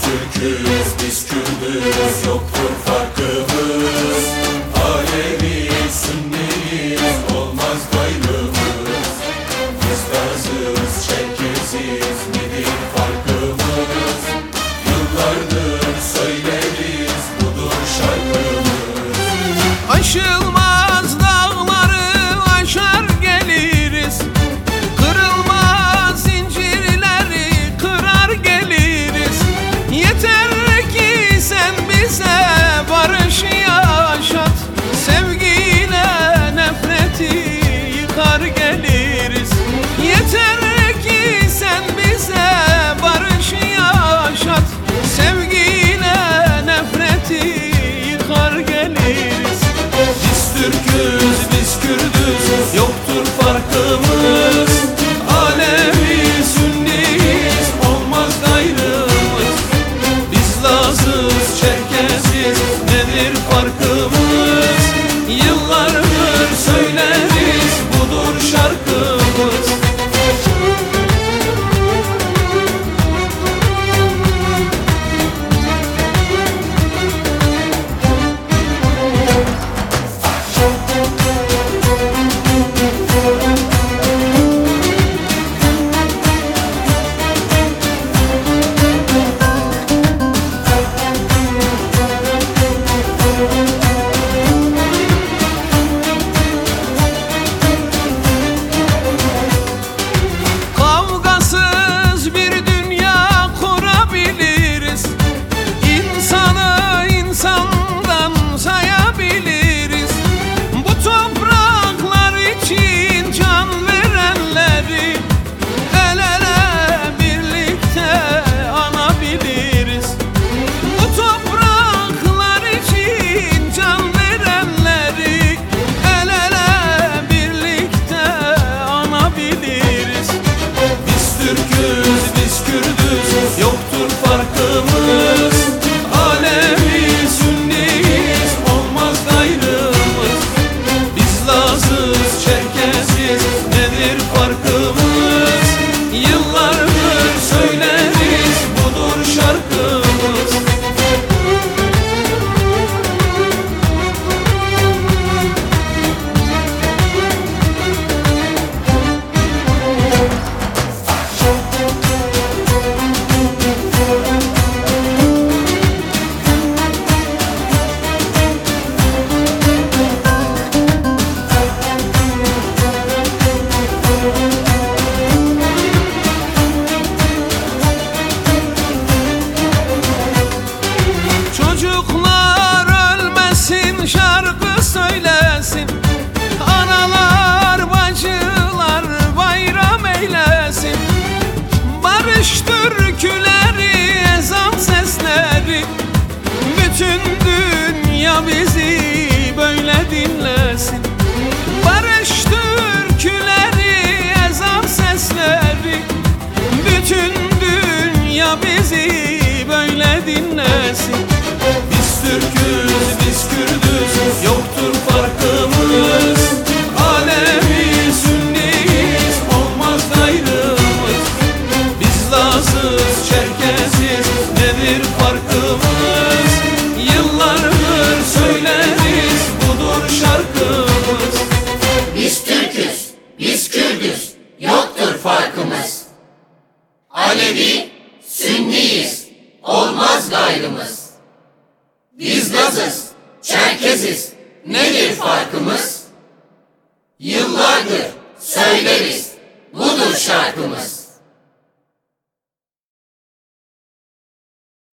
Türk'üz, biz Kürdüz, yoktur farkımız. Alevi, Sünniyiz, olmaz gayrımız. Biz Lazız, Çerkeziz, nedir farkımız? Yıllardır söyleriz, budur şarkımız. Aşılmaz dağları aşar geliriz, kırılmaz zincirleri kırar geliriz. Yeter ki sen bize barış yaşat, sevgiyle nefreti yıkar geliriz. Yeter ki sen bize barış yaşat, sevgiyle nefreti yıkar geliriz. Biz Türk'üz, biz Kürdüz, yoktur farkımız. Alevi, Sünniyiz, olmaz gayrımız. Biz Lazız, Çerkeziz, nedir farkımız? Yıllardır söyleriz, budur şarkımız. Kavgasız bir dünya kurabiliriz, İnsanı insandan sayabiliriz. Bu topraklar için can verenleri el ele birlikte anabiliriz. Bu topraklar için can verenleri el ele birlikte anabiliriz. Biz Türk'üz, biz Kürdüz, yoktur farkımız. Alevi, Sünniyiz, olmaz gayrımız. Biz Lazız, Çerkeziz, nedir farkımız? Yıllardır söyleriz, budur şarkımız. Çocuklar ölmesin, şarkı söylesin. Analar, bacılar bayram eylesin. Barış türküleri, ezan sesleri, bütün dünya bizi böyle dinlesin. Barış türküleri, ezan sesleri, bütün dünya bizi böyle dinlesin. Biz Türk'üz, biz Kürdüz, yoktur farkımız. Alevi, Sünniyiz, olmaz gayrımız. Biz Lazız, Çerkeziz, nedir farkımız? Yıllardır söyleriz, budur şarkımız. Biz Türk'üz, biz Kürdüz, yoktur farkımız. Alevi, Sünniyiz, olmaz gayrımız. Biz Lazız, Çerkeziz, nedir farkımız? Yıllardır söyleriz, budur şarkımız.